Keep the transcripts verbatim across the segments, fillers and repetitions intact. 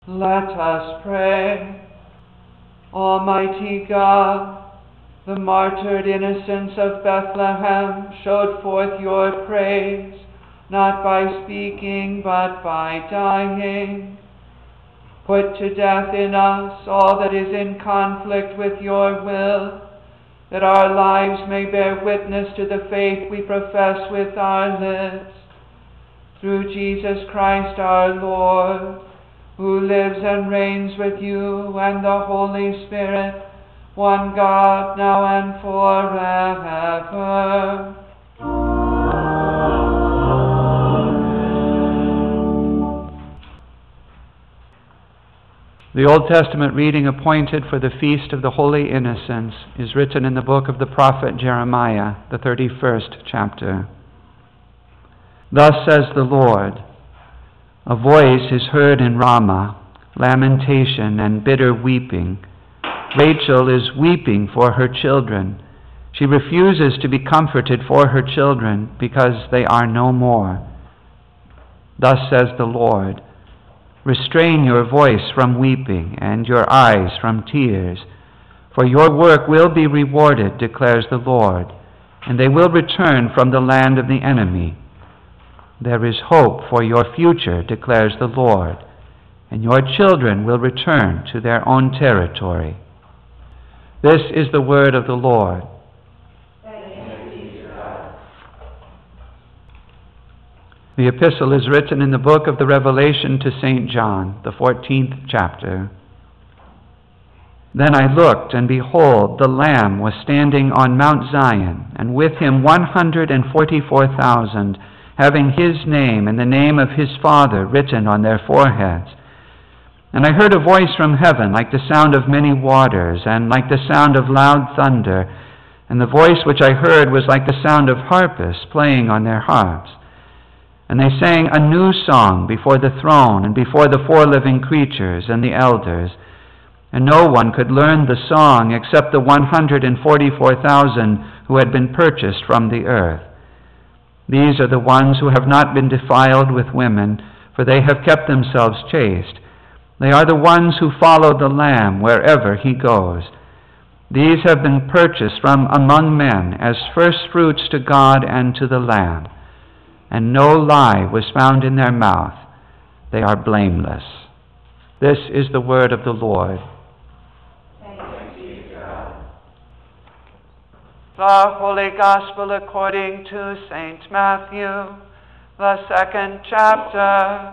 Let us pray. Almighty God, the martyred innocents of Bethlehem showed forth your praise, not by speaking, but by dying. Put to death in us all that is in conflict with your will, that our lives may bear witness to the faith we profess with our lips. Through Jesus Christ our Lord, who lives and reigns with you and the Holy Spirit, one God, now and forever. The Old Testament reading appointed for the Feast of the Holy Innocents is written in the book of the prophet Jeremiah, the thirty-first chapter. Thus says the Lord, a voice is heard in Ramah, lamentation and bitter weeping. Rachel is weeping for her children. She refuses to be comforted for her children because they are no more. Thus says the Lord, restrain your voice from weeping and your eyes from tears, for your work will be rewarded, declares the Lord, and they will return from the land of the enemy. There is hope for your future, declares the Lord, and your children will return to their own territory. This is the word of the Lord. Thanks be to God. The epistle is written in the book of the Revelation to Saint John, the fourteenth chapter. Then I looked, and behold, the Lamb was standing on Mount Zion, and with him one hundred and forty-four thousand, having his name and the name of his Father written on their foreheads. And I heard a voice from heaven like the sound of many waters, and like the sound of loud thunder. And the voice which I heard was like the sound of harpists playing on their harps. And they sang a new song before the throne and before the four living creatures and the elders. And no one could learn the song except the one hundred and forty-four thousand who had been purchased from the earth. These are the ones who have not been defiled with women, for they have kept themselves chaste. They are the ones who follow the Lamb wherever he goes. These have been purchased from among men as firstfruits to God and to the Lamb. And no lie was found in their mouth. They are blameless. This is the word of the Lord. The Holy Gospel according to Saint Matthew, the second chapter.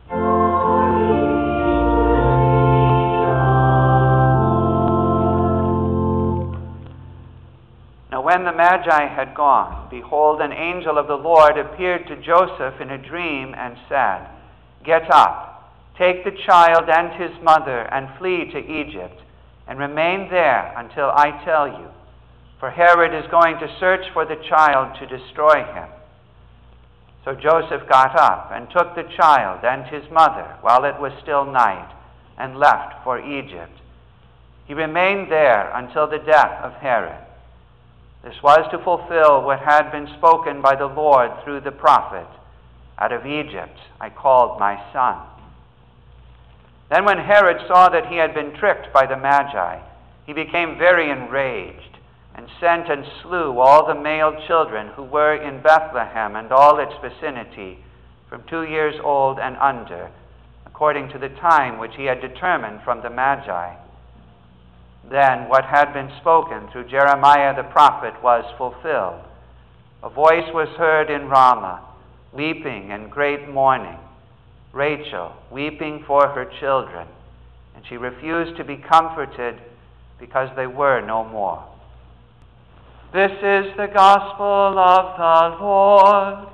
Now when the Magi had gone, behold, an angel of the Lord appeared to Joseph in a dream and said, Get up, take the child and his mother, and flee to Egypt, and remain there until I tell you. For Herod is going to search for the child to destroy him. So Joseph got up and took the child and his mother while it was still night, and left for Egypt. He remained there until the death of Herod. This was to fulfill what had been spoken by the Lord through the prophet, Out of Egypt I called my son. Then when Herod saw that he had been tricked by the Magi, he became very enraged, and sent and slew all the male children who were in Bethlehem and all its vicinity, from two years old and under, according to the time which he had determined from the Magi. Then what had been spoken through Jeremiah the prophet was fulfilled. A voice was heard in Ramah, weeping and great mourning, Rachel weeping for her children, and she refused to be comforted because they were no more. This is the gospel of the Lord.